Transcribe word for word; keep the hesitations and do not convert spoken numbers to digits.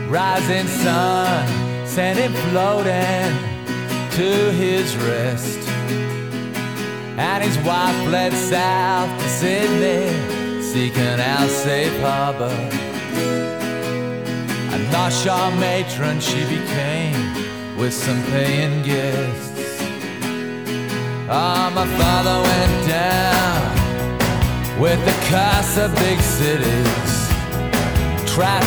Rising sun sent him floating to his rest, and his wife fled south to Sydney, seeking out safe harbor. A Narshaw matron she became, with some paying guests. Ah, oh, my father went down with the curse of big cities. Traffic